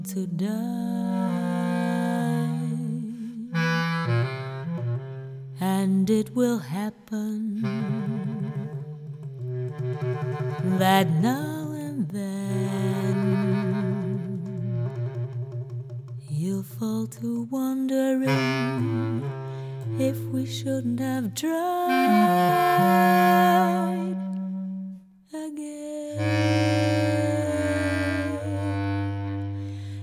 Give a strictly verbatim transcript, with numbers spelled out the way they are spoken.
to die, and it will happen that now and then you'll fall to wondering if we shouldn't have tried.